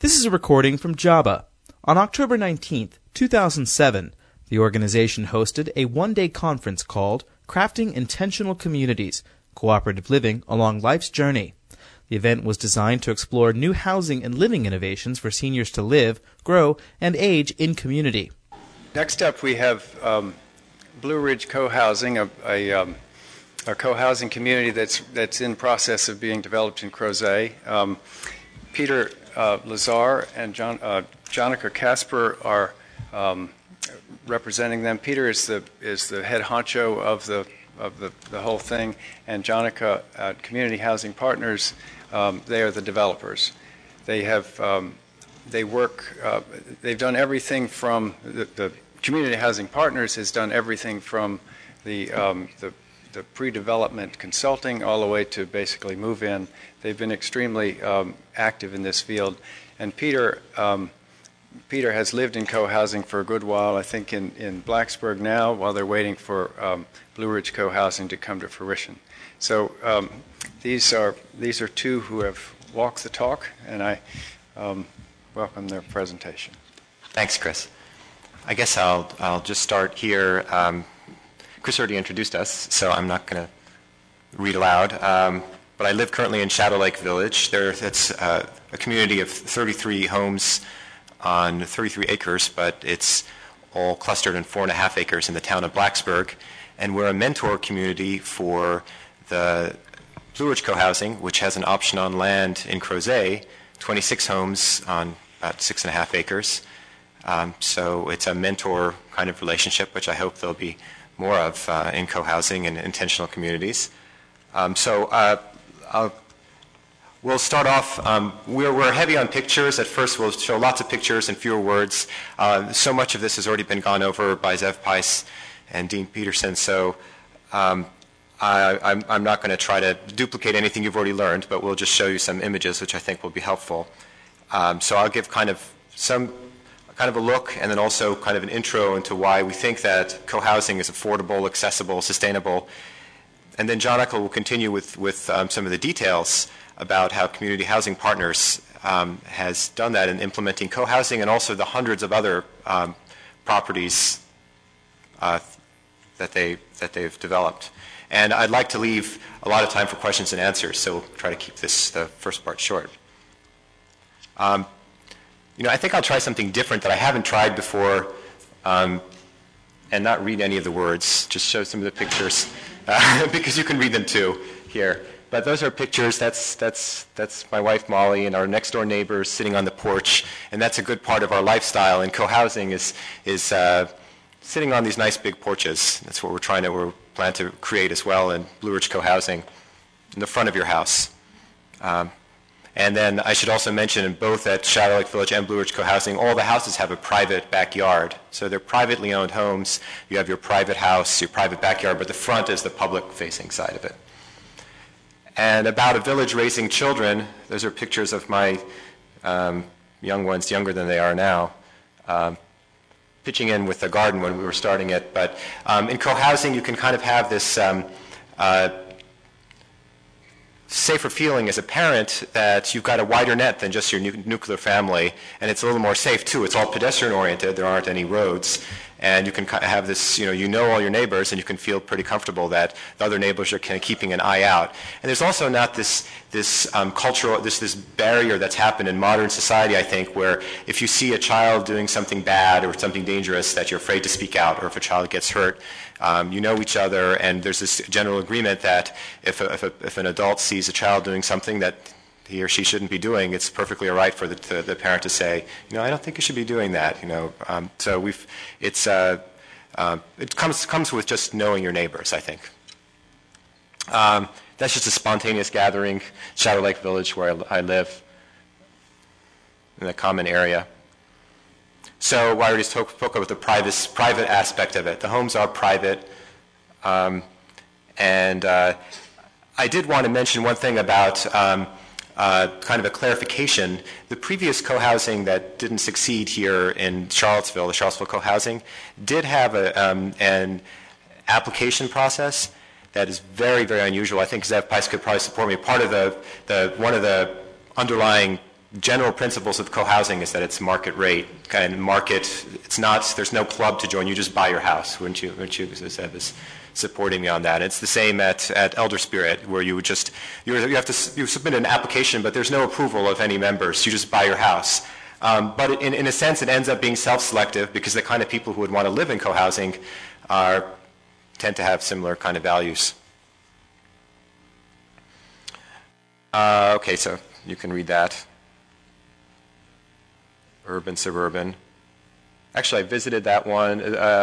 This is a recording from JABA. On October 19th, 2007, the organization hosted a one-day conference called Crafting Intentional Communities, Cooperative Living Along Life's Journey. The event was designed to explore new housing and living innovations for seniors to live, grow, and age in community. Next up, we have Blue Ridge Co-Housing, a co-housing community that's in process of being developed in Crozet. Peter Lazar and Jonica Casper are representing them. Peter is the head honcho of the whole thing, and Jonica at Community Housing Partners, they are the developers. They've done everything from the Community Housing Partners has done everything from the pre-development consulting all the way to basically move in. They've been extremely active in this field, and Peter has lived in co-housing for a good while. I think in Blacksburg now, while they're waiting for Blue Ridge Co-Housing to come to fruition. So these are two who have walked the talk, and I welcome their presentation. Thanks, Chris. I guess I'll just start here. Chris already introduced us, so I'm not going to read aloud. But I live currently in Shadow Lake Village. It's a community of 33 homes on 33 acres, but it's all clustered in 4.5 acres in the town of Blacksburg. And we're a mentor community for the Blue Ridge Co-Housing, which has an option on land in Crozet, 26 homes on about 6.5 acres. So it's a mentor kind of relationship, which I hope there'll be more of in co-housing and intentional communities. We'll start off, we're heavy on pictures. At first we'll show lots of pictures and fewer words. So much of this has already been gone over by Zev Pais and Dean Peterson, so I'm not going to try to duplicate anything you've already learned, but we'll just show you some images which I think will be helpful. So I'll give kind of a look and then also kind of an intro into why we think that co-housing is affordable, accessible, sustainable. And then Jonica will continue with some of the details about how Community Housing Partners has done that in implementing co-housing and also the hundreds of other properties that they've developed. And I'd like to leave a lot of time for questions and answers, so we'll try to keep the first part short. I think I'll try something different that I haven't tried before and not read any of the words, just show some of the pictures because you can read them too here. But those are pictures. That's my wife Molly and our next door neighbors sitting on the porch, and that's a good part of our lifestyle. And co-housing is sitting on these nice big porches. That's what we plan to create as well in Blue Ridge Co-Housing in the front of your house. And then I should also mention, both at Shadow Lake Village and Blue Ridge Co-Housing, all the houses have a private backyard. So they're privately owned homes. You have your private house, your private backyard, but the front is the public-facing side of it. And about a village raising children, those are pictures of my young ones, younger than they are now, pitching in with the garden when we were starting it. But in co-housing, you can kind of have this safer feeling as a parent that you've got a wider net than just your nuclear family, and it's a little more safe too. It's all pedestrian oriented. There aren't any roads, and you can kind of have this, you know all your neighbors, and you can feel pretty comfortable that the other neighbors are kind of keeping an eye out. And there's also not this cultural, this barrier that's happened in modern society, I think, where if you see a child doing something bad or something dangerous, that you're afraid to speak out, or if a child gets hurt, you know each other, and there's this general agreement that if an adult sees a child doing something that he or she shouldn't be doing, it's perfectly all right for the parent to say, I don't think you should be doing that. So it comes with just knowing your neighbors, I think. That's just a spontaneous gathering, Shadow Lake Village, where I live, in the common area. So I already spoke about the private aspect of it. The homes are private, and I did want to mention one thing about kind of a clarification. The previous co-housing that didn't succeed here in Charlottesville, the Charlottesville co-housing, did have an application process that is very, very unusual. I think Zev Pais could probably support me. Part of one of the underlying general principles of co-housing is that it's market rate, kind of market. It's not. There's no club to join. You just buy your house. Wouldn't you? Seb is supporting me on that. It's the same at Elder Spirit, where you would just you submit an application, but there's no approval of any members. You just buy your house. But in a sense, it ends up being self-selective because the kind of people who would want to live in co-housing tend to have similar kind of values. Okay, so you can read that. Urban, suburban. Actually, I visited that one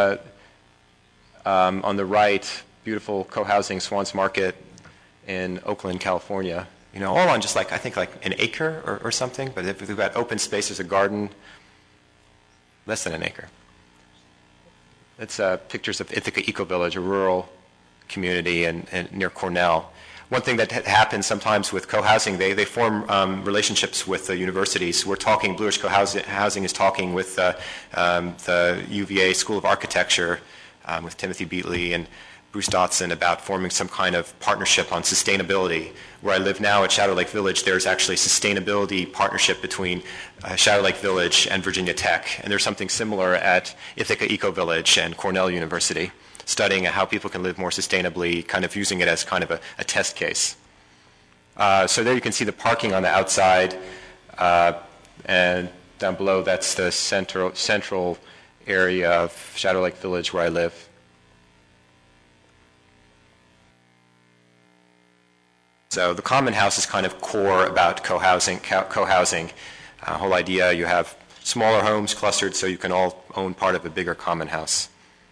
on the right, beautiful co-housing Swans Market in Oakland, California. All on just I think an acre or something, but they've got open space, there's a garden, less than an acre. It's pictures of Ithaca Eco Village, a rural community near Cornell. One thing that happens sometimes with co-housing, they form relationships with the universities. Blue Ridge Co-housing is talking with the UVA School of Architecture, with Timothy Beatley and Bruce Dotson about forming some kind of partnership on sustainability. Where I live now at Shadow Lake Village, there's actually a sustainability partnership between Shadow Lake Village and Virginia Tech. And there's something similar at Ithaca Eco Village and Cornell University, studying how people can live more sustainably, kind of using it as kind of a test case. So there you can see the parking on the outside, and down below that's the central area of Shadow Lake Village where I live. So the common house is kind of core about co-housing. Whole idea, you have smaller homes clustered so you can all own part of a bigger common house.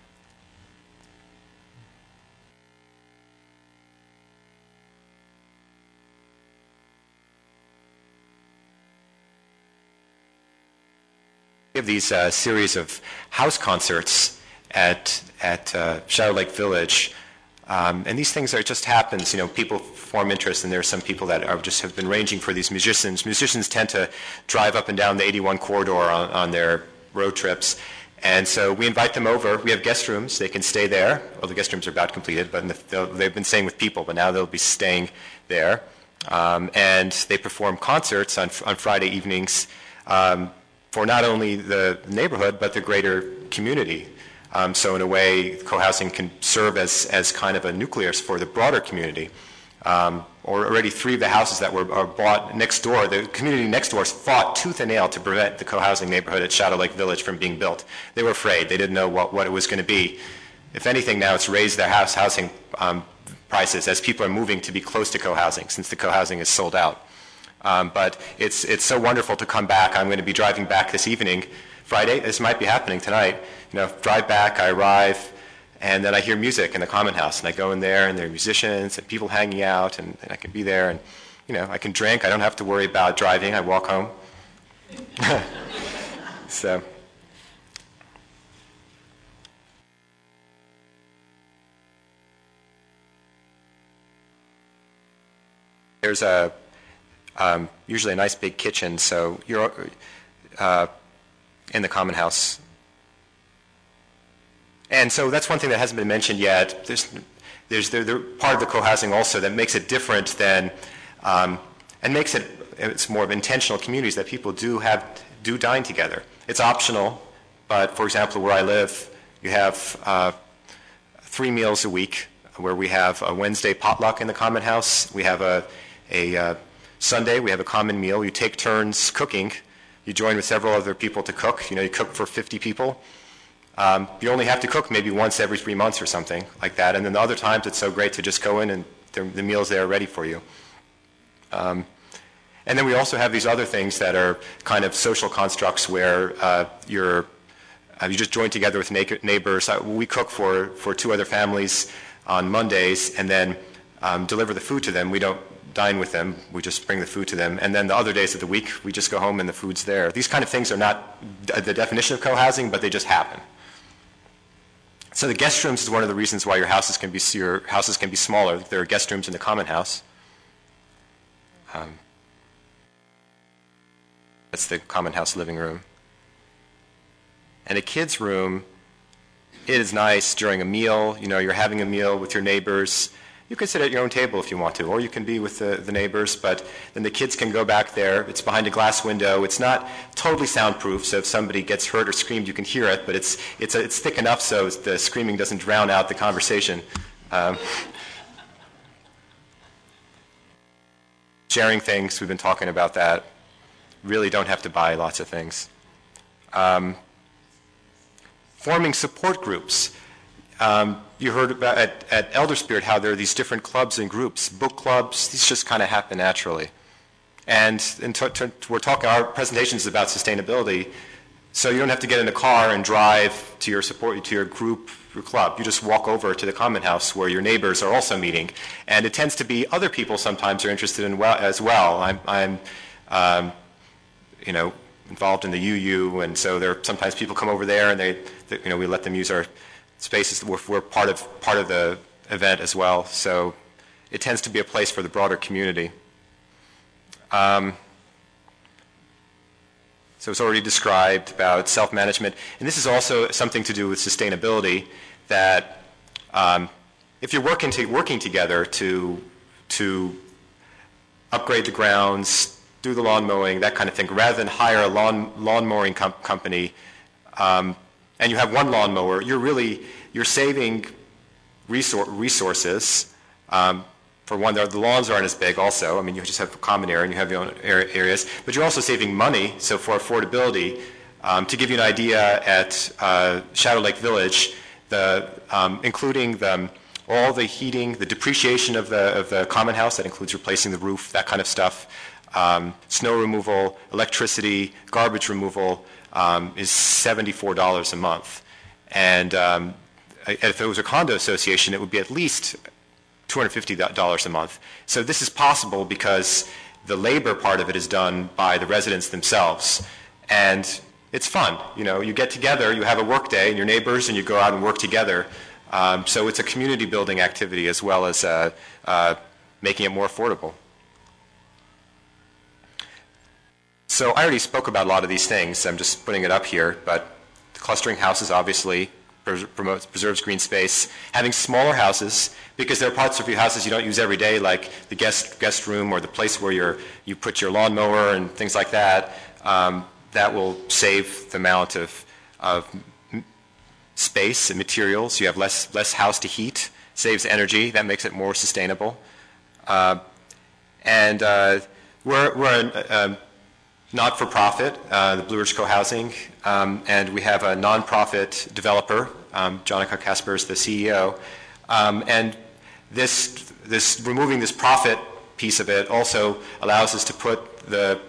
We have these series of house concerts at Shadow Lake Village. And these things just happens. People form interest, and there are some people that have been ranging for these musicians. Musicians tend to drive up and down the 81 corridor on their road trips, and so we invite them over. We have guest rooms; they can stay there. Well, the guest rooms are about completed, but they've been staying with people, but now they'll be staying there. And they perform concerts on Friday evenings for not only the neighborhood but the greater community. So in a way, co-housing can serve as kind of a nucleus for the broader community. Or already 3 of the houses that are bought next door, the community next door fought tooth and nail to prevent the co-housing neighborhood at Shadow Lake Village from being built. They were afraid. They didn't know what it was going to be. If anything, now it's raised their housing prices as people are moving to be close to co-housing, since the co-housing is sold out. But it's so wonderful to come back. I'm going to be driving back this evening. Friday, this might be happening tonight. Drive back, I arrive, and then I hear music in the common house, and I go in there, and there are musicians and people hanging out, and I can be there, and I can drink. I don't have to worry about driving. I walk home. So there's usually a nice big kitchen, so you're in the common house. And so that's one thing that hasn't been mentioned yet. There's part of the co-housing also that makes it different than, and makes it's more of intentional communities that people do dine together. It's optional, but for example, where I live, you have 3 meals a week, where we have a Wednesday potluck in the common house. We have a Sunday, we have a common meal. You take turns cooking. You join with several other people to cook. You cook for 50 people. You only have to cook maybe once every 3 months or something like that. And then the other times it's so great to just go in and the meals there are ready for you. And then we also have these other things that are kind of social constructs where you just join together with neighbors. We cook for 2 other families on Mondays and then deliver the food to them. We don't dine with them. We just bring the food to them. And then the other days of the week, we just go home and the food's there. These kind of things are not the definition of co-housing, but they just happen. So the guest rooms is one of the reasons why your houses can be smaller. There are guest rooms in the common house. That's the common house living room. And a kid's room, it is nice during a meal. You're having a meal with your neighbors. You can sit at your own table if you want to, or you can be with the neighbors, but then the kids can go back there. It's behind a glass window. It's not totally soundproof, so if somebody gets hurt or screamed, you can hear it, but it's thick enough so the screaming doesn't drown out the conversation. Sharing things, we've been talking about that. Really don't have to buy lots of things. Forming support groups. You heard about at Elder Spirit how there are these different clubs and groups, book clubs. These just kind of happen naturally. And we're talking, our presentation is about sustainability, so you don't have to get in a car and drive to your group, your club. You just walk over to the common house where your neighbors are also meeting. And it tends to be other people sometimes are interested in as well. I'm involved in the UU, and so there sometimes people come over there, and we let them use our spaces. We're part of the event as well, so it tends to be a place for the broader community. So it's already described about self-management, and this is also something to do with sustainability. That if you're working together to upgrade the grounds, do the lawn mowing, that kind of thing, rather than hire a lawn mowing company, and you have one lawnmower, you're saving resources. For one, the lawns aren't as big also. I mean, you just have a common area and you have your own areas. But you're also saving money, so for affordability. To give you an idea, at Shadow Lake Village, including all the heating, the depreciation of the common house, that includes replacing the roof, that kind of stuff, snow removal, electricity, garbage removal, is $74 a month. And if it was a condo association, it would be at least $250 a month. So this is possible because the labor part of it is done by the residents themselves. And it's fun. You get together, you have a work day, and your neighbors, and you go out and work together. So it's a community building activity as well as making it more affordable. So I already spoke about a lot of these things. I'm just putting it up here, but the clustering houses obviously preserves green space. Having smaller houses, because there are parts of your houses you don't use every day, like the guest room or the place where you put your lawnmower and things like that. That will save the amount of space and materials. You have less house to heat, saves energy. That makes it more sustainable. And we're a not-for-profit, the Blue Ridge Co-Housing, and we have a non-profit developer. Jonica Kasper is the CEO. And this removing this profit piece of it also allows us to put the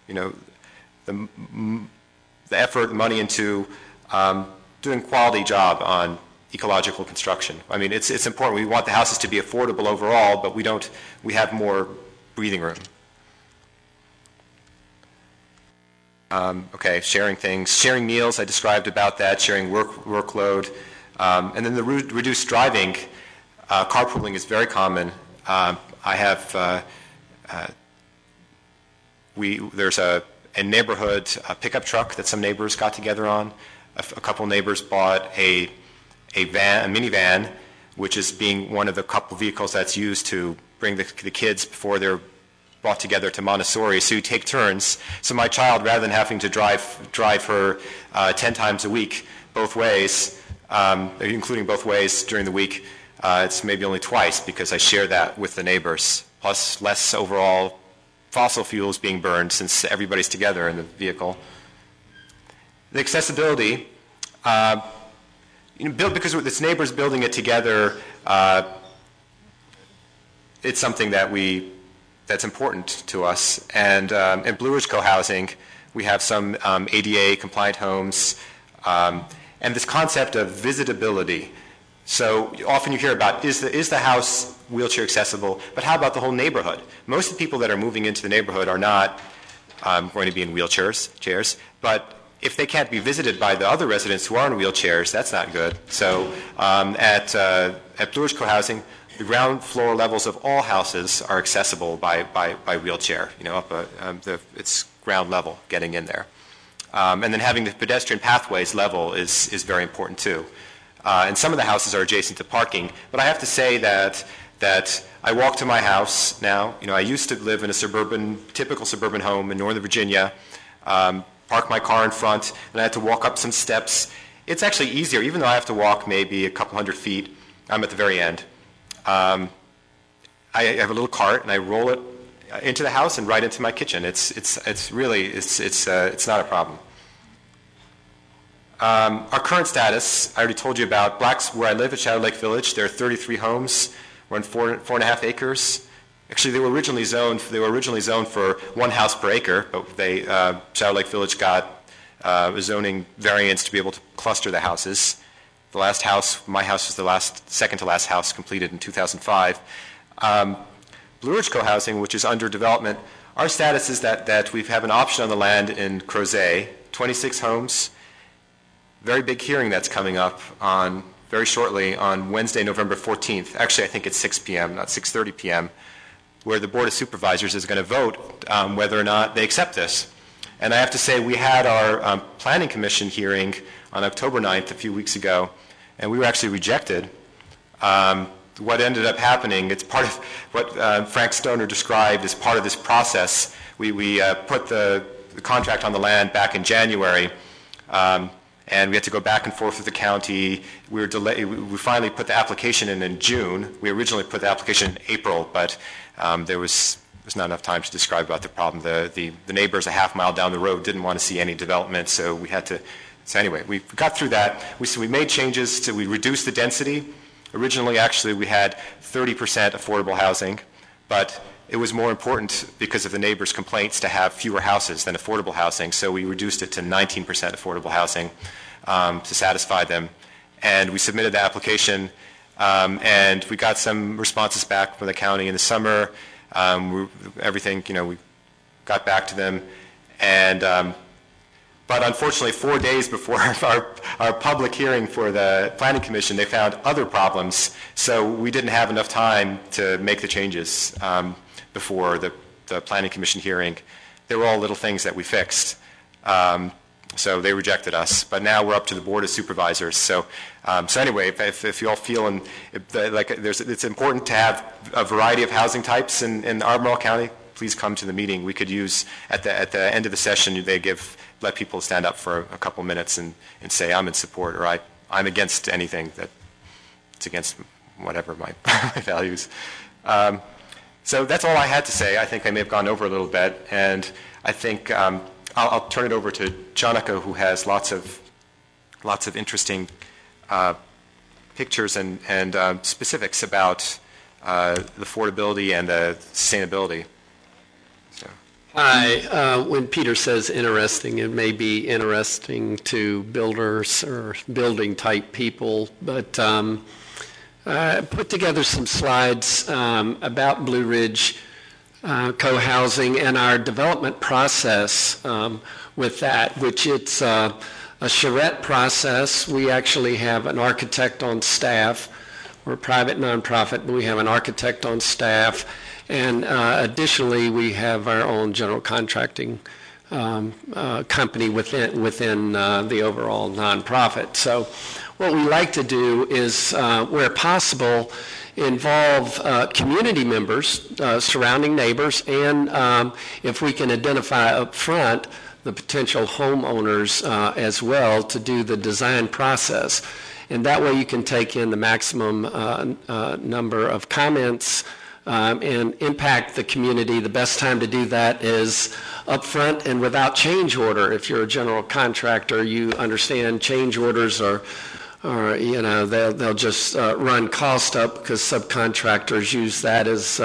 effort, the money into doing quality job on ecological construction. I mean, it's important. We want the houses to be affordable overall, but we have more breathing room. Sharing things, sharing meals, I described about that, sharing workload. And then the reduced driving, carpooling is very common. There's a neighborhood pickup truck that some neighbors got together on. A couple neighbors bought a minivan, which is being one of the couple vehicles that's used to bring the kids before they're brought together to Montessori. So you take turns. So my child, rather than having to drive her 10 times a week both ways, including both ways during the week, it's maybe only twice because I share that with the neighbors. Plus less overall fossil fuels being burned since everybody's together in the vehicle. The accessibility, because it's neighbors building it together, it's something that's important to us. And in Blue Ridge Co-Housing, we have some ADA compliant homes, and this concept of visitability. So often you hear about, is the house wheelchair accessible, but how about the whole neighborhood? Most of the people that are moving into the neighborhood are not going to be in chairs, but if they can't be visited by the other residents who are in wheelchairs, that's not good. So at Blue Ridge Co-Housing, the ground floor levels of all houses are accessible by wheelchair. It's ground level getting in there, and then having the pedestrian pathways level is very important too. And some of the houses are adjacent to parking, but I have to say that that I walk to my house now. I used to live in a typical suburban home in Northern Virginia, park my car in front, and I had to walk up some steps. It's actually easier, even though I have to walk maybe a couple hundred feet. I'm at the very end. I have a little cart, and I roll it into the house and right into my kitchen. It's really not a problem. Our current status, I already told you about. Where I live at Shadow Lake Village, there are 33 homes. We're on 4.5 acres. Actually, they were originally zoned for 1 house per acre, but Shadow Lake Village got a zoning variance to be able to cluster the houses. The last house, my house, was the second to last house completed in 2005. Blue Ridge Co-housing, which is under development, our status is that we have an option on the land in Crozet, 26 homes. Very big hearing that's coming up very shortly on Wednesday, November 14th. Actually, I think it's 6 p.m., not 6:30 p.m., where the Board of Supervisors is going to vote whether or not they accept this. And I have to say, we had our Planning Commission hearing on October 9th a few weeks ago, and we were actually rejected. What ended up happening, it's part of what Frank Stoner described as part of this process. We put the contract on the land back in January, and we had to go back and forth with the county. We finally put the application in June. We originally put the application in April, but there's not enough time to describe about the problem. The neighbors a half mile down the road didn't want to see any development, so we had to. So anyway, we got through that. We made changes we reduced the density. Originally, actually, we had 30% affordable housing, but it was more important because of the neighbors' complaints to have fewer houses than affordable housing, so we reduced it to 19% affordable housing to satisfy them. And we submitted the application, and we got some responses back from the county in the summer. We got back to them, and but unfortunately, 4 days before our public hearing for the Planning Commission, they found other problems, so we didn't have enough time to make the changes before the Planning Commission hearing. They were all little things that we fixed. So they rejected us, but now we're up to the Board of Supervisors. So anyway, if you all feel it's important to have a variety of housing types in Albemarle County, please come to the meeting. We could use at the end of the session, let people stand up for a couple minutes and say I'm in support, or I'm against anything that's against whatever my values. So that's all I had to say. I think I may have gone over a little bit, and I think I'll turn it over to Janaka, who has lots of interesting pictures and specifics about the affordability and the sustainability. So. Hi. When Peter says interesting, it may be interesting to builders or building type people, but I put together some slides about Blue Ridge Co-housing and our development process with that, which it's a charrette process. We actually have an architect on staff. We're a private nonprofit, but we have an architect on staff. And additionally, we have our own general contracting company within the overall nonprofit. So what we like to do is, where possible, involve community members, surrounding neighbors, and if we can identify up front the potential homeowners as well to do the design process. And that way you can take in the maximum number of comments and impact the community. The best time to do that is up front and without change order. If you're a general contractor, you understand change orders are they'll just run cost up because subcontractors use that as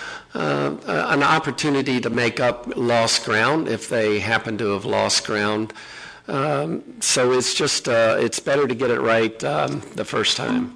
an opportunity to make up lost ground if they happen to have lost ground. So it's just it's better to get it right the first time.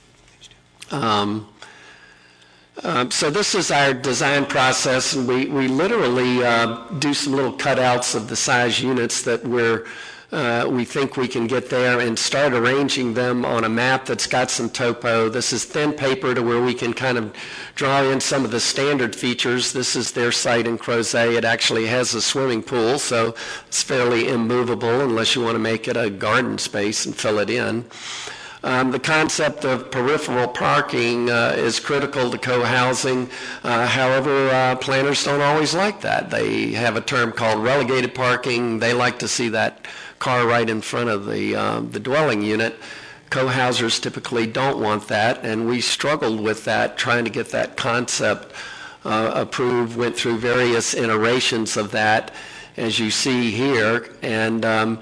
So this is our design process, and we literally do some little cutouts of the size units that we think we can get there and start arranging them on a map that's got some topo. This is thin paper to where we can kind of draw in some of the standard features. This is their site in Crozet. It actually has a swimming pool, so it's fairly immovable unless you want to make it a garden space and fill it in. The concept of peripheral parking is critical to co-housing. However, planners don't always like that. They have a term called relegated parking. They like to see that car right in front of the dwelling unit. Co-housers typically don't want that, and we struggled with that, trying to get that concept approved, went through various iterations of that, as you see here. And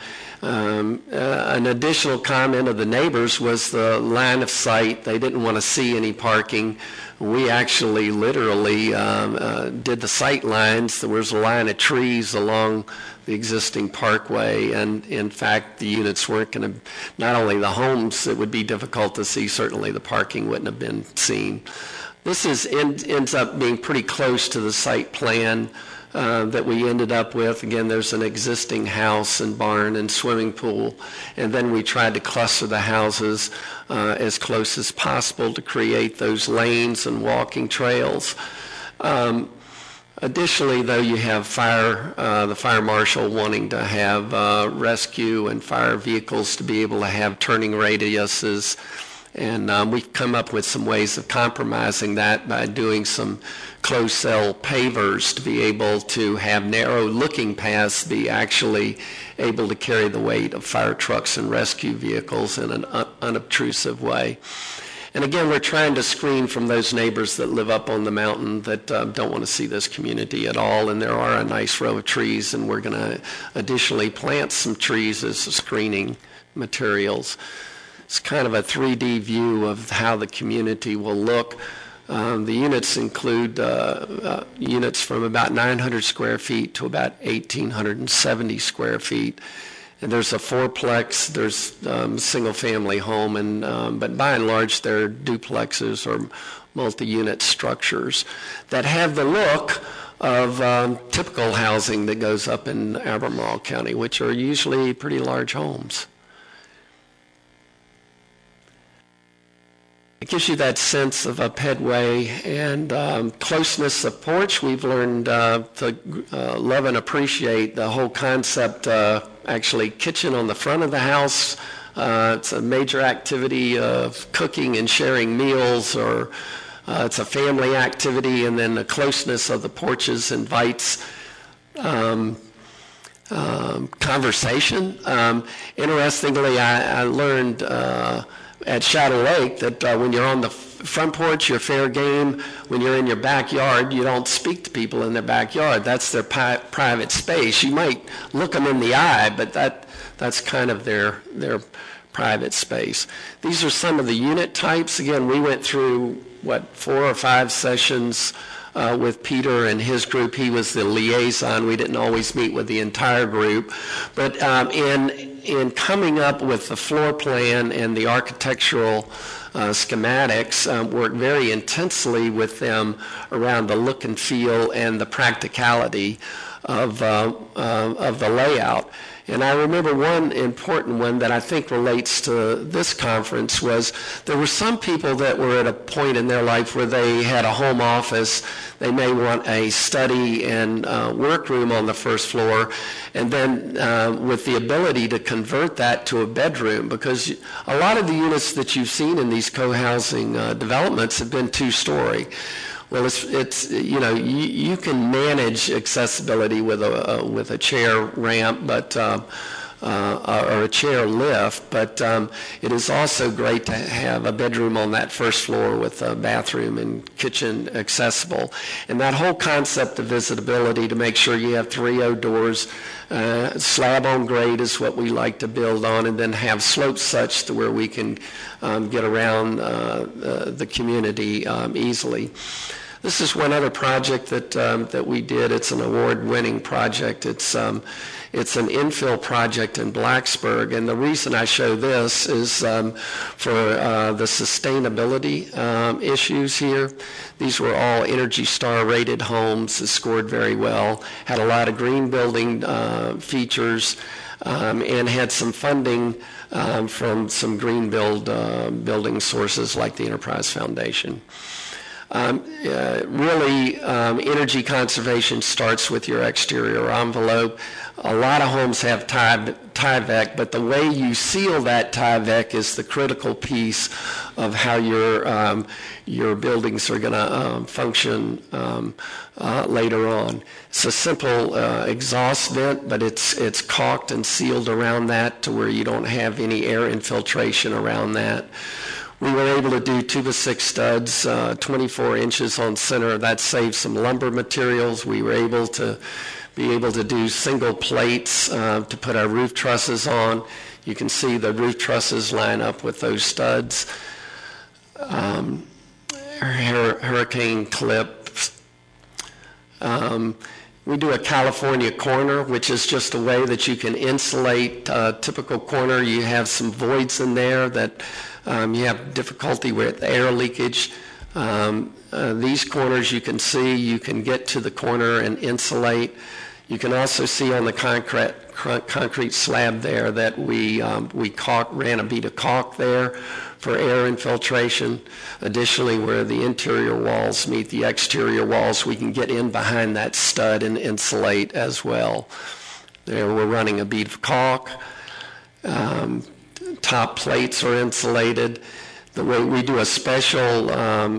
an additional comment of the neighbors was the line of sight. They didn't want to see any parking. We actually literally did the sight lines. There was a line of trees along the existing parkway, and in fact the units weren't going to, not only the homes, it would be difficult to see, certainly the parking wouldn't have been seen. This ends up being pretty close to the site plan that we ended up with. Again, there's an existing house and barn and swimming pool, and then we tried to cluster the houses as close as possible to create those lanes and walking trails. Additionally, though, you have the fire marshal wanting to have rescue and fire vehicles to be able to have turning radiuses. And we've come up with some ways of compromising that by doing some closed cell pavers to be able to have narrow looking paths be actually able to carry the weight of fire trucks and rescue vehicles in an unobtrusive way. And again, we're trying to screen from those neighbors that live up on the mountain that don't want to see this community at all. And there are a nice row of trees, and we're going to additionally plant some trees as screening materials. It's kind of a 3D view of how the community will look. The units include units from about 900 square feet to about 1,870 square feet. And there's a fourplex, there's single-family home, and but by and large they're duplexes or multi-unit structures that have the look of typical housing that goes up in Albemarle County, which are usually pretty large homes. It gives you that sense of a pedway and closeness of porch. We've learned to love and appreciate the whole concept, actually kitchen on the front of the house. It's a major activity of cooking and sharing meals, or it's a family activity, and then the closeness of the porches invites conversation. Interestingly, I learned at Shadow Lake that when you're on the front porch, you're fair game. When you're in your backyard, you don't speak to people in their backyard. That's their private space. You might look them in the eye, but that's kind of their private space. These are some of the unit types. Again, we went through, 4 or 5 sessions with Peter and his group. He was the liaison. We didn't always meet with the entire group. But in coming up with the floor plan and the architectural schematics, worked very intensely with them around the look and feel and the practicality of the layout. And I remember one important one that I think relates to this conference was there were some people that were at a point in their life where they had a home office. They may want a study and workroom on the first floor, and then with the ability to convert that to a bedroom, because a lot of the units that you've seen in these co-housing developments have been 2-story. Well, it's you know, you can manage accessibility with a chair ramp, but or a chair lift, but it is also great to have a bedroom on that first floor with a bathroom and kitchen accessible. And that whole concept of visitability, to make sure you have 3 doors, slab on grade is what we like to build on, and then have slopes such to where we can get around the community easily. This is one other project that we did. It's an award-winning project. It's an infill project in Blacksburg, and the reason I show this is for the sustainability issues here. These were all Energy Star rated homes that scored very well, had a lot of green building features, and had some funding from some green building sources like the Enterprise Foundation. Really, energy conservation starts with your exterior envelope. A lot of homes have Tyvek, but the way you seal that Tyvek is the critical piece of how your buildings are going to function later on. It's a simple exhaust vent, but it's caulked and sealed around that to where you don't have any air infiltration around that. We were able to do 2x6 studs, 24 inches on center. That saves some lumber materials. We were able to do single plates to put our roof trusses on. You can see the roof trusses line up with those studs. Hurricane clips. We do a California corner, which is just a way that you can insulate a typical corner. You have some voids in there that you have difficulty with air leakage. These corners you can see, you can get to the corner and insulate. You can also see on the concrete slab there that we ran a bead of caulk there for air infiltration. Additionally, where the interior walls meet the exterior walls, we can get in behind that stud and insulate as well. There we're running a bead of caulk. Top plates are insulated. The way we do a special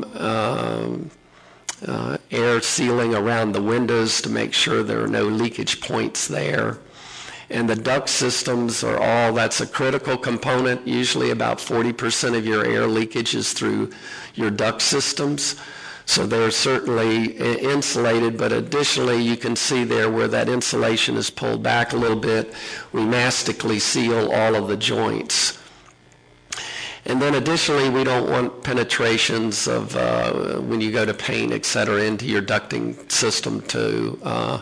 air sealing around the windows to make sure there are no leakage points there. And the duct systems are all, that's a critical component. Usually about 40% of your air leakage is through your duct systems. So they're certainly insulated, but additionally you can see there where that insulation is pulled back a little bit, we mastically seal all of the joints. And then additionally, we don't want penetrations of, when you go to paint, et cetera, into your ducting system to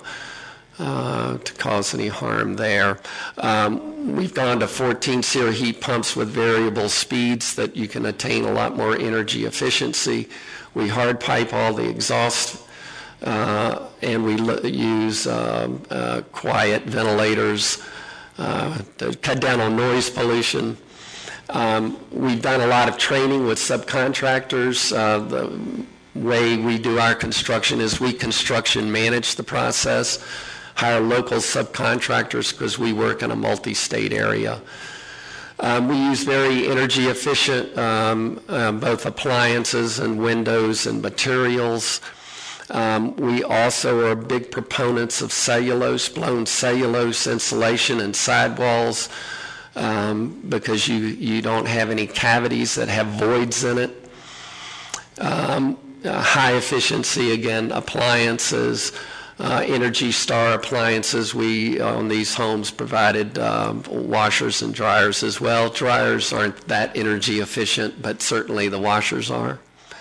cause any harm there. We've gone to 14 SEER heat pumps with variable speeds that you can attain a lot more energy efficiency. We hard pipe all the exhaust and we use quiet ventilators to cut down on noise pollution. We've done a lot of training with subcontractors. The way we do our construction is we construction manage the process, hire local subcontractors because we work in a multi-state area. We use very energy efficient both appliances and windows and materials. We also are big proponents of cellulose, blown cellulose insulation in sidewalls because you don't have any cavities that have voids in it. High efficiency, again, appliances, Energy Star appliances. We, on these homes, provided washers and dryers as well. Dryers aren't that energy efficient, but certainly the washers are.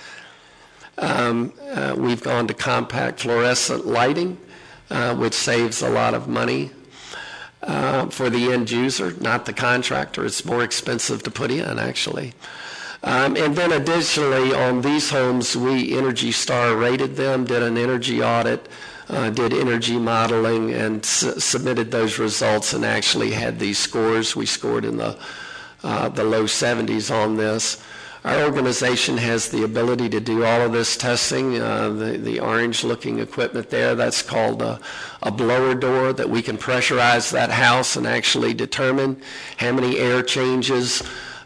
We've gone to compact fluorescent lighting, which saves a lot of money for the end user, not the contractor. It's more expensive to put in, actually. And then additionally, on these homes, we Energy Star rated them, did an energy audit, did energy modeling, and submitted those results and actually had these scores. We scored in the low 70s on this. Our organization has the ability to do all of this testing. The orange-looking equipment there, that's called a blower door, that we can pressurize that house and actually determine how many air changes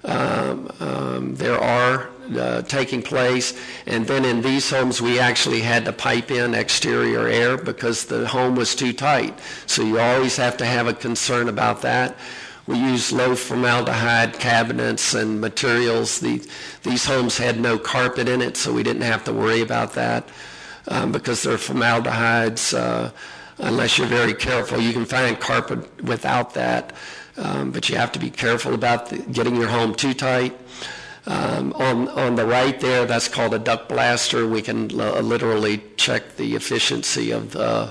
there are taking place. And then in these homes, we actually had to pipe in exterior air because the home was too tight. So you always have to have a concern about that. We use low formaldehyde cabinets and materials. These homes had no carpet in it, so we didn't have to worry about that because they're formaldehydes. Unless you're very careful, you can find carpet without that, but you have to be careful about getting your home too tight. On the right there, that's called a duct blaster. We can literally check the efficiency of the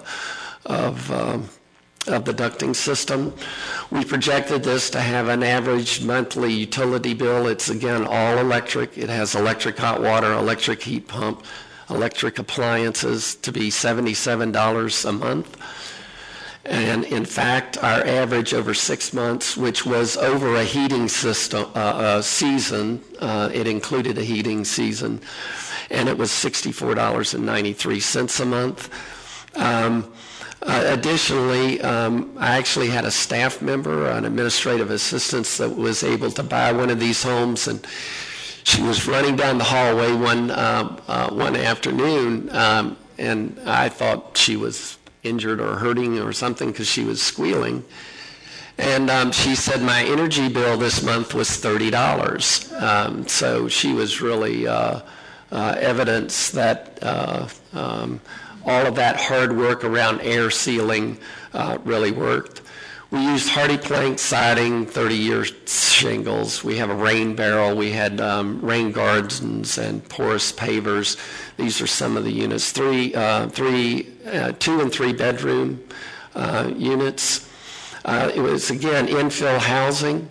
ducting system. We projected this to have an average monthly utility bill. It's, again, all electric. It has electric hot water, electric heat pump, electric appliances to be $77 a month. And in fact, our average over 6 months, which was over a heating system season, it included a heating season, and it was $64.93 a month. Additionally, I actually had a staff member, an administrative assistant, that was able to buy one of these homes, and she was running down the hallway one afternoon, and I thought she was injured or hurting or something because she was squealing. And she said, my energy bill this month was $30. So she was really evidence that all of that hard work around air sealing really worked. We used hardy plank siding, 30-year shingles. We have a rain barrel. We had rain gardens and porous pavers. These are some of the units. 2 and 3 bedroom units. It was, again, infill housing.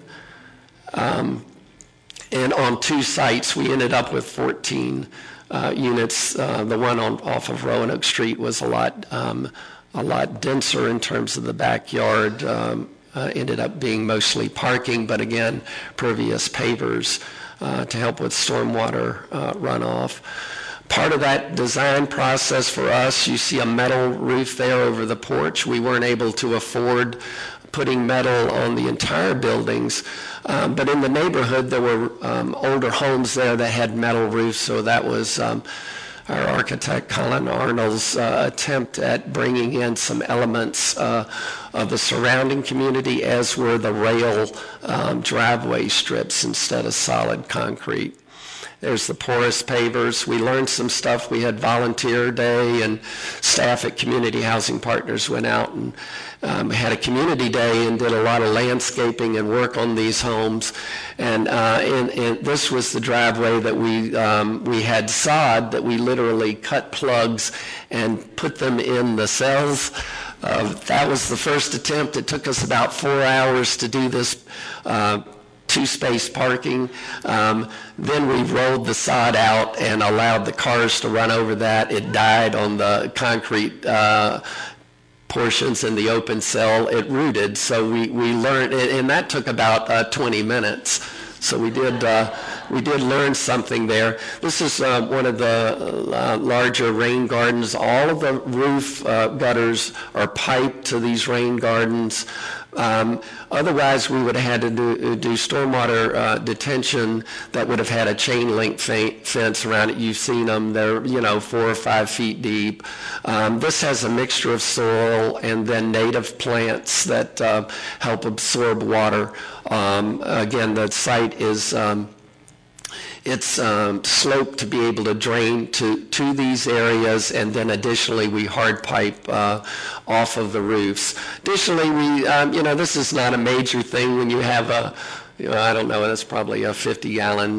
And on 2 sites, we ended up with 14 units. The one off of Roanoke Street was a lot denser in terms of the backyard. Ended up being mostly parking, but again, pervious pavers to help with stormwater runoff. Part of that design process for us, you see a metal roof there over the porch. We weren't able to afford putting metal on the entire buildings, but in the neighborhood there were older homes there that had metal roofs, so that was our architect Colin Arnold's attempt at bringing in some elements of the surrounding community, as were the rail driveway strips instead of solid concrete. There's the porous pavers. We learned some stuff. We had volunteer day, and staff at Community Housing Partners went out and had a community day and did a lot of landscaping and work on these homes. And this was the driveway that we had sod that we literally cut plugs and put them in the cells. That was the first attempt. It took us about 4 hours to do this. 2-space parking. Then we rolled the sod out and allowed the cars to run over that. It died on the concrete portions in the open cell. It rooted, so we learned, and that took about 20 minutes. So we did learn something there. This is one of the larger rain gardens. All of the roof gutters are piped to these rain gardens. Otherwise, we would have had to do stormwater detention that would have had a chain link fence around it. You've seen them. They're 4 or 5 feet deep. This has a mixture of soil and then native plants that help absorb water. Again, the site is it's sloped to be able to drain to these areas, and then additionally we hard pipe off of the roofs. Additionally, we this is not a major thing when you have I don't know, that's probably a 50-gallon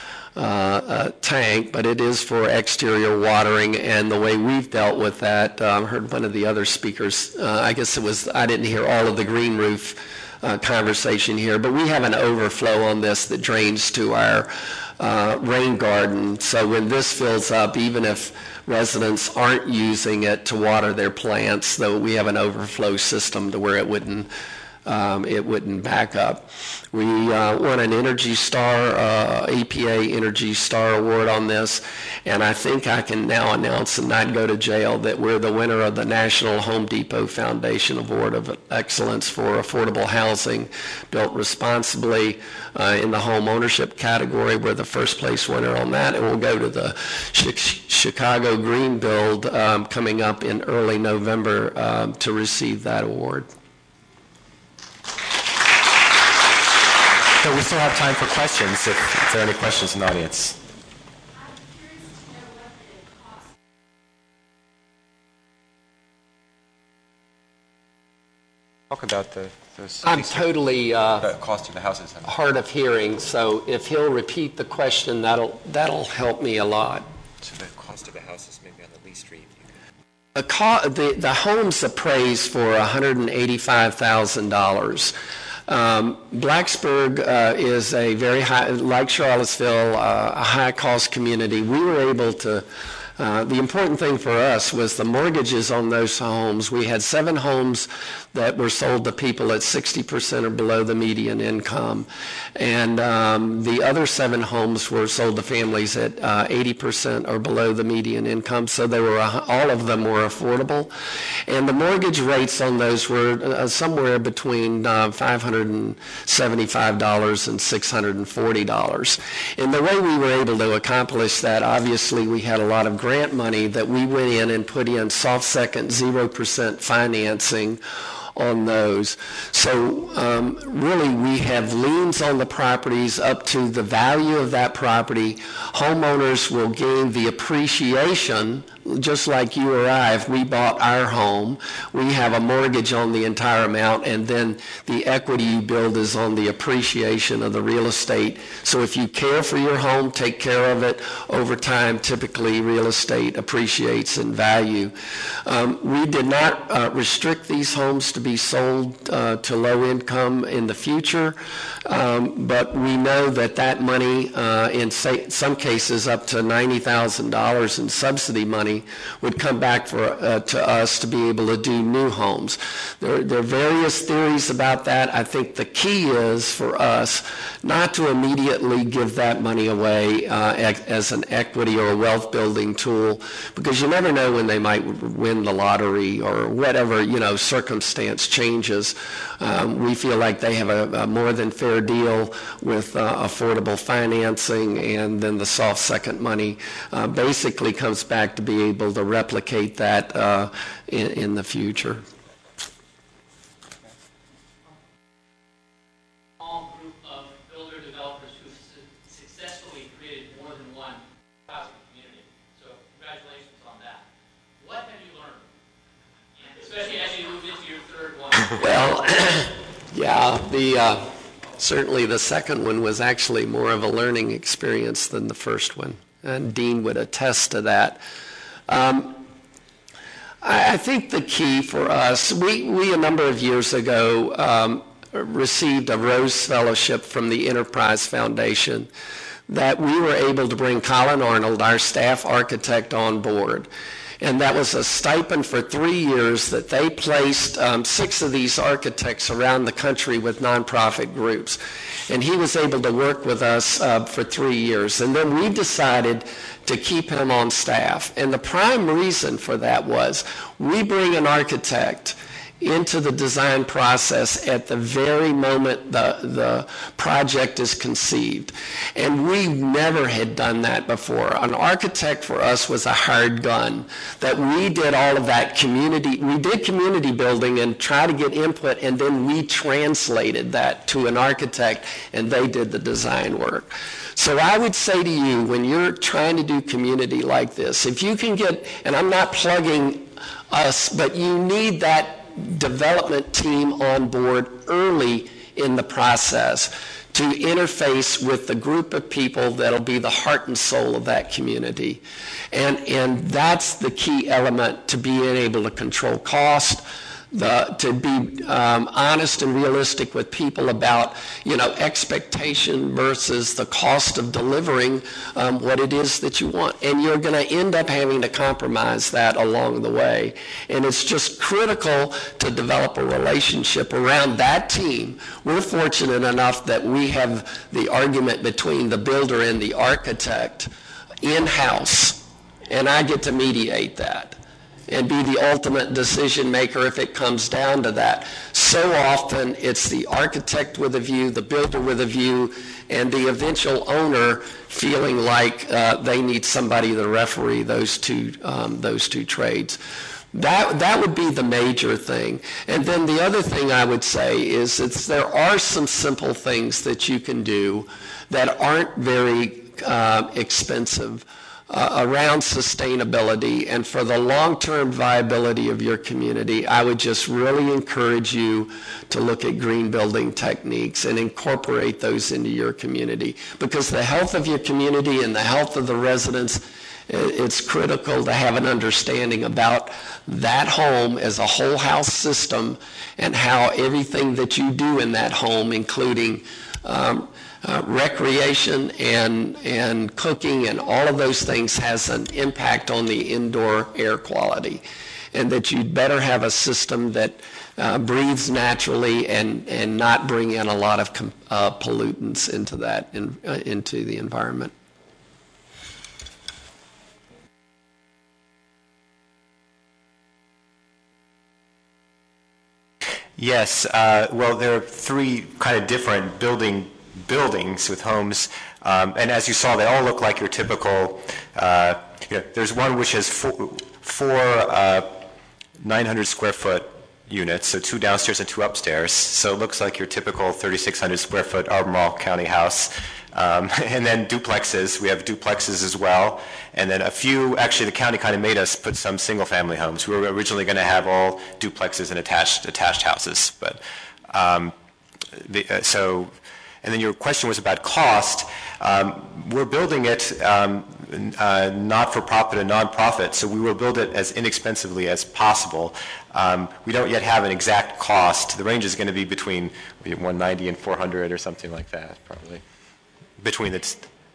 tank, but it is for exterior watering, and the way we've dealt with that, I heard one of the other speakers, I guess I didn't hear all of the green roof conversation here, but we have an overflow on this that drains to our rain garden. So when this fills up, even if residents aren't using it to water their plants, though, we have an overflow system to where it wouldn't back up. We won an Energy Star, APA Energy Star Award on this, and I think I can now announce and not go to jail that we're the winner of the National Home Depot Foundation Award of Excellence for Affordable Housing Built Responsibly in the home ownership category. We're the first place winner on that, and we'll go to the Chicago Green Build coming up in early November to receive that award. So we still have time for questions if there are any questions in the audience. I'm curious to know what the cost. Talk about those. I'm totally the cost of the houses. hard of hearing, so if he'll repeat the question, that'll help me a lot. So the cost of the houses maybe on the Lee Street. The home's appraised for $185,000. Blacksburg is a very high, like Charlottesville, a high-cost community. We were able to The important thing for us was the mortgages on those homes. We had 7 homes that were sold to people at 60% or below the median income. And the other 7 homes were sold to families at 80% or below the median income. So they were all of them were affordable. And the mortgage rates on those were somewhere between $575 and $640. And the way we were able to accomplish that, obviously we had a lot of grant money that we went in and put in soft second 0% financing on those. So really we have liens on the properties up to the value of that property. Homeowners will gain the appreciation, just like you or I. If we bought our home, we have a mortgage on the entire amount, and then the equity you build is on the appreciation of the real estate. So if you care for your home, take care of it, over time, typically real estate appreciates in value. We did not restrict these homes to be sold to low income in the future, but we know that money, in some cases up to $90,000 in subsidy money, would come back to us to be able to do new homes. There are various theories about that. I think the key is for us not to immediately give that money away as an equity or a wealth building tool, because you never know when they might win the lottery or whatever, circumstance changes. We feel like they have a more than fair deal with affordable financing, and then the soft second money basically comes back to be able to replicate that in the future. Small group of builder developers who've successfully created more than one housing community. So congratulations on that. What have you learned? Especially as you move into your third one. Well, yeah, certainly the second one was actually more of a learning experience than the first one, and Dean would attest to that. I think the key for us, we a number of years ago received a Rose Fellowship from the Enterprise Foundation that we were able to bring Colin Arnold, our staff architect, on board. And that was a stipend for 3 years that they placed 6 of these architects around the country with nonprofit groups. And he was able to work with us for 3 years. And then we decided to keep him on staff. And the prime reason for that was we bring an architect into the design process at the very moment the project is conceived. And we never had done that before. An architect for us was a hired gun, that we did all of that community building and try to get input, and then we translated that to an architect, and they did the design work. So I would say to you, when you're trying to do community like this, if you can get, and I'm not plugging us, but you need that development team on board early in the process to interface with the group of people that'll be the heart and soul of that community. And that's the key element to being able to control cost, to be honest and realistic with people about, expectation versus the cost of delivering what it is that you want. And you're going to end up having to compromise that along the way. And it's just critical to develop a relationship around that team. We're fortunate enough that we have the argument between the builder and the architect in-house, and I get to mediate that and be the ultimate decision maker if it comes down to that. So often it's the architect with a view, the builder with a view, and the eventual owner feeling like they need somebody to referee those two trades. That would be the major thing. And then the other thing I would say is there are some simple things that you can do that aren't very expensive around sustainability, and for the long-term viability of your community, I would just really encourage you to look at green building techniques and incorporate those into your community, because the health of your community and the health of the residents, it's critical to have an understanding about that home as a whole house system and how everything that you do in that home, including recreation and cooking and all of those things has an impact on the indoor air quality, and that you'd better have a system that breathes naturally and not bring in a lot of pollutants into the environment. Yes, well, there are three kind of different buildings with homes, and as you saw, they all look like your typical. There's one which has four 900 square foot units, so 2 downstairs and 2 upstairs. So it looks like your typical 3,600 square foot Albemarle County house. And then duplexes, we have duplexes as well. And then a few, actually the county kind of made us put some single family homes. We were originally going to have all duplexes and attached houses. But and then your question was about cost. We're building it not for profit and non-profit, so we will build it as inexpensively as possible. We don't yet have an exact cost. The range is going to be between $190 and $400 or something like that, probably. Between the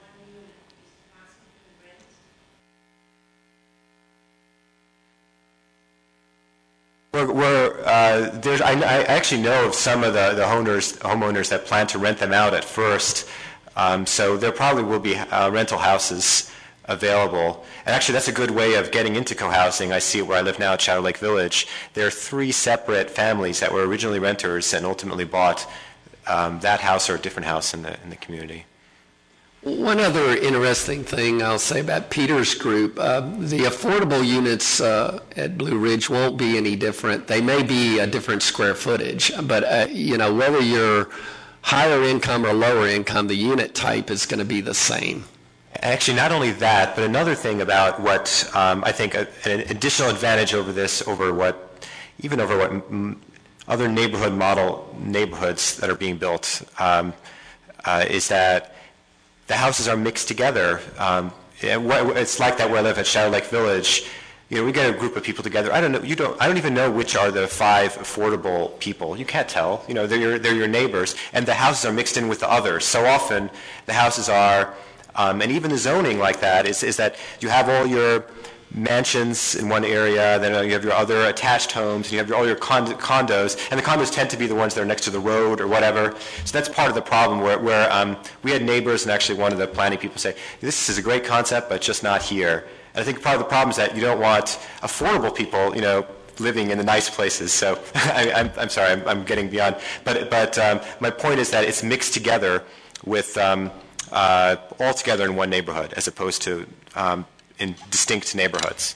I actually know of some of the homeowners that plan to rent them out at first. So there probably will be rental houses available. And actually that's a good way of getting into co-housing. I see it where I live now at Shadow Lake Village. There are 3 separate families that were originally renters and ultimately bought that house or a different house in the community. One other interesting thing I'll say about Peter's group, the affordable units at Blue Ridge won't be any different. They may be a different square footage, but whether you're higher income or lower income, the unit type is going to be the same. Actually, not only that, but another thing about what I think an additional advantage over what other neighborhood model neighborhoods that are being built is that the houses are mixed together. It's like that where I live at Shadow Lake Village. We get a group of people together. I don't even know which are the 5 affordable people. You can't tell. They're your neighbors, and the houses are mixed in with the others. So often, the houses are, and even the zoning like that is that you have all your mansions in one area, then you have your other attached homes, and you have all your condos, and the condos tend to be the ones that are next to the road or whatever. So that's part of the problem where we had neighbors, and actually one of the planning people say, this is a great concept, but just not here. And I think part of the problem is that you don't want affordable people, living in the nice places. So I'm sorry, I'm getting beyond. But my point is that it's mixed together with all together in one neighborhood as opposed to in distinct neighborhoods.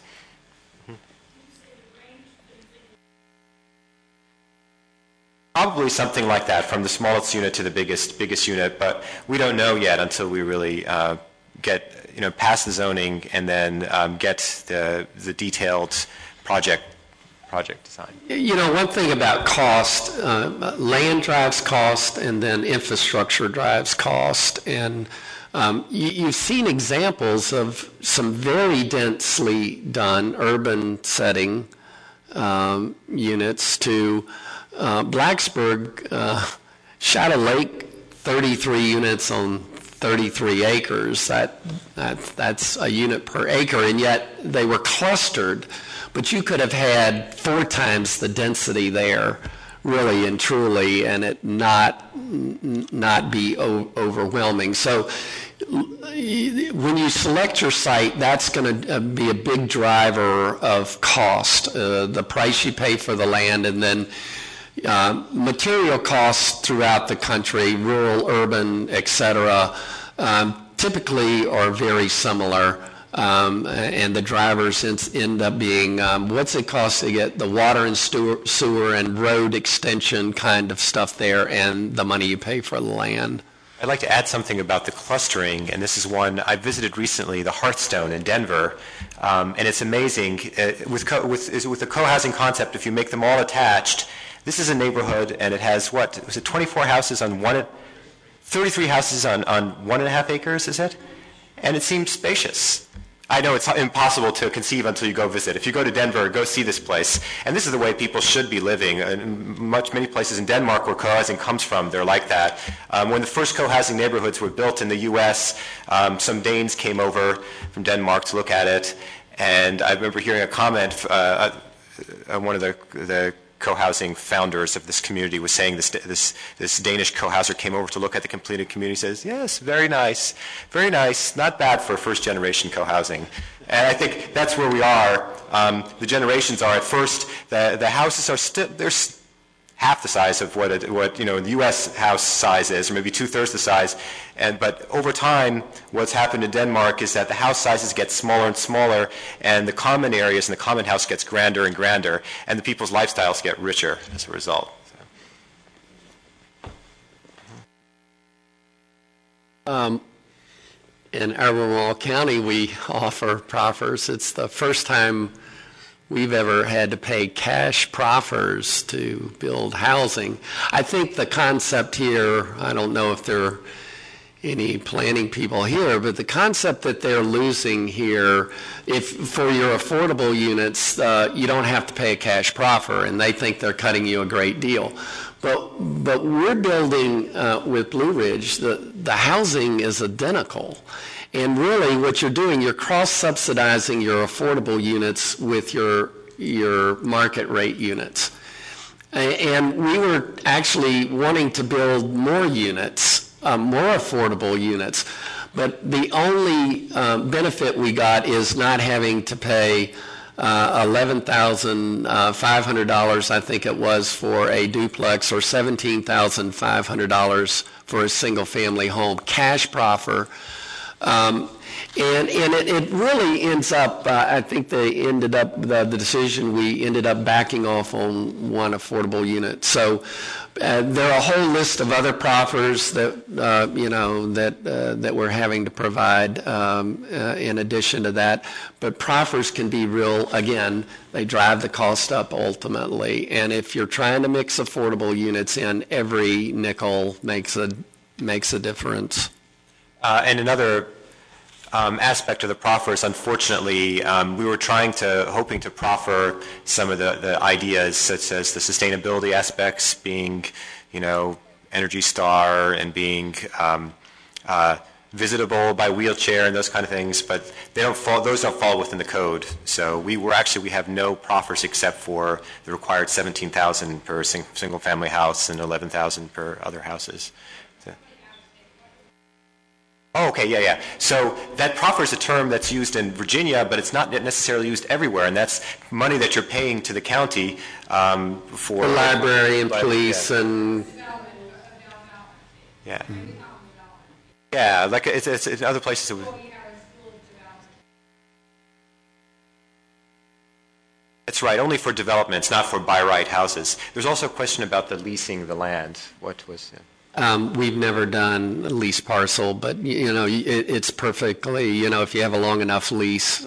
Probably something like that, from the smallest unit to the biggest unit, but we don't know yet until we really get past the zoning and then get the detailed project design. One thing about cost, land drives cost, and then infrastructure drives cost, and you've seen examples of some very densely done urban setting units to Blacksburg, Shadow Lake, 33 units on 33 acres. That's a unit per acre, and yet they were clustered. But you could have had 4 times the density there, really and truly, and it not be overwhelming. So when you select your site, that's going to be a big driver of cost, the price you pay for the land, and then material costs throughout the country, rural, urban, etc., typically are very similar. And the drivers end up being what's it cost to get the water and sewer and road extension kind of stuff there, and the money you pay for the land. I'd like to add something about the clustering, and this is one I visited recently, the Hearthstone in Denver, and it's amazing. With the co-housing concept, if you make them all attached, this is a neighborhood, and it has 24 houses on 33 houses on 1.5 acres, is it? And it seems spacious. I know it's impossible to conceive until you go visit. If you go to Denver, go see this place. And this is the way people should be living. Many places in Denmark where co-housing comes from, they're like that. When the first co-housing neighborhoods were built in the U.S., some Danes came over from Denmark to look at it. And I remember hearing a comment, one of the co-housing founders of this community was saying this Danish co-houser came over to look at the completed community, says, yes, very nice, not bad for first-generation co-housing. And I think that's where we are. The generations are, at first, the houses are still, they're half the size of what the U.S. house size is, or maybe two-thirds the size. But over time, what's happened in Denmark is that the house sizes get smaller and smaller, and the common areas and the common house gets grander and grander, and the people's lifestyles get richer as a result. In Albemarle County, we offer proffers. It's the first time we've ever had to pay cash proffers to build housing. I think the concept here, I don't know if there are any planning people here, but the concept that they're losing here, if for your affordable units, you don't have to pay a cash proffer, and they think they're cutting you a great deal. But we're building with Blue Ridge, the housing is identical. And really what you're doing, you're cross-subsidizing your affordable units with your market rate units. And we were actually wanting to build more units, more affordable units. But the only benefit we got is not having to pay $11,500, I think it was, for a duplex, or $17,500 for a single-family home, cash proffer. And it really ends up, I think they ended up, the decision, we ended up backing off on one affordable unit. So there are a whole list of other proffers that, that we're having to provide in addition to that. But proffers can be real, again, they drive the cost up ultimately. And if you're trying to mix affordable units in, every nickel makes a difference. And another aspect of the proffers, unfortunately, we were hoping to proffer some of the ideas, such as the sustainability aspects, being, Energy Star, and being visitable by wheelchair and those kind of things, but those don't fall within the code. So we have no proffers except for the required $17,000 per single family house and $11,000 per other houses. Oh, okay, yeah. So that proffer is a term that's used in Virginia, but it's not necessarily used everywhere, and that's money that you're paying to the county for the library and police and yeah, yeah, like it's other places. That's right, only for developments, not for by right houses. There's also a question about the leasing the land. What was it? We've never done a lease parcel, but it's perfectly, if you have a long enough lease.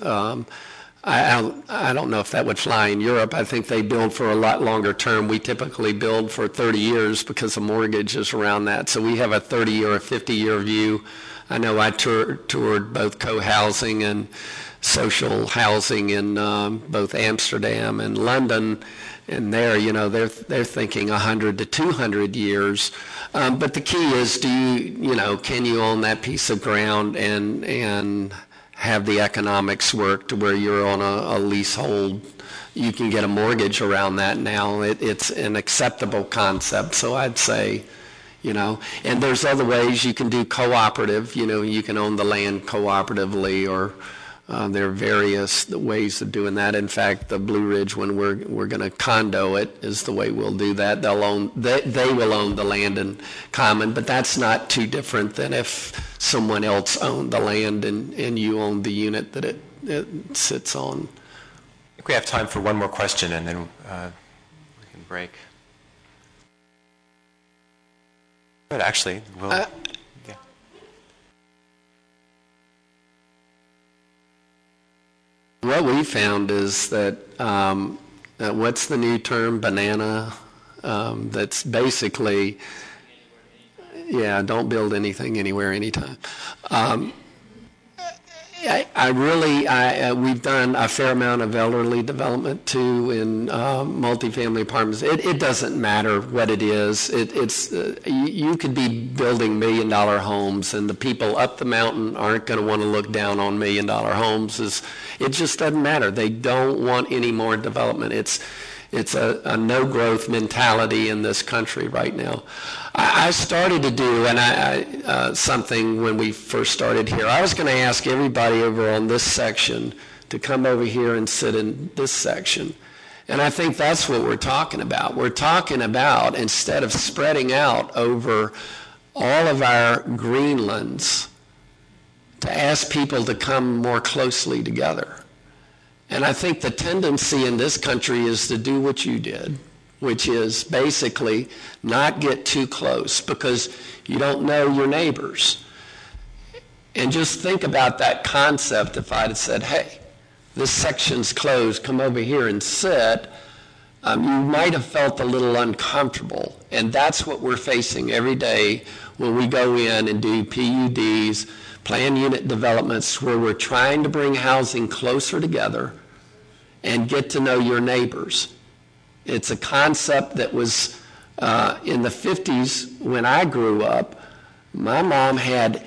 I don't know if that would fly in Europe. I think they build for a lot longer term. We typically build for 30 years because the mortgage is around that. So we have a 30-year or 50-year view. I know I toured both co-housing and social housing in both Amsterdam and London. And there, they're thinking 100 to 200 years. But the key is, can you own that piece of ground and have the economics work to where you're on a leasehold? You can get a mortgage around that now. It's an acceptable concept. So I'd say, and there's other ways you can do cooperative. You can own the land cooperatively, or there are various ways of doing that. In fact, the Blue Ridge, when we're going to condo it, is the way we'll do that. They will own the land in common, but that's not too different than if someone else owned the land and you own the unit that it sits on. I think we have time for one more question, and then we can break. But actually, we'll... What we found is that, what's the new term, banana? That's basically, don't build anything anywhere, anytime. we've done a fair amount of elderly development too in multifamily apartments. It doesn't matter what it is. You could be building $1 million homes, and the people up the mountain aren't going to want to look down on $1 million homes. It just doesn't matter. They don't want any more development. It's a no-growth mentality in this country right now. I started to do something when we first started here. I was going to ask everybody over on this section to come over here and sit in this section. And I think that's what we're talking about. We're talking about, instead of spreading out over all of our greenlands, to ask people to come more closely together. And I think the tendency in this country is to do what you did, which is basically not get too close because you don't know your neighbors. And just think about that concept. If I'd have said, hey, this section's closed, come over here and sit, you might have felt a little uncomfortable. And that's what we're facing every day when we go in and do PUDs, planned unit developments, where we're trying to bring housing closer together and get to know your neighbors. It's a concept that was in the 50s when I grew up. My mom had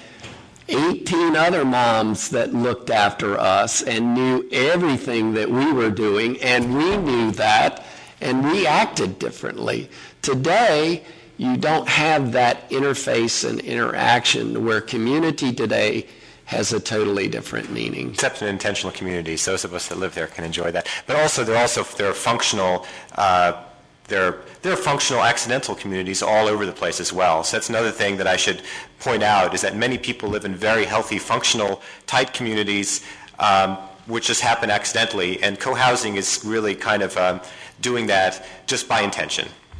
18 other moms that looked after us and knew everything that we were doing, and we knew that, and we acted differently. Today, you don't have that interface and interaction, where community today has a totally different meaning. Except in intentional communities, those of us that live there can enjoy that. But also, there are functional, there are functional accidental communities all over the place as well. So that's another thing that I should point out, is that many people live in very healthy, functional, tight communities, which just happen accidentally, and co-housing is really kind of doing that just by intention.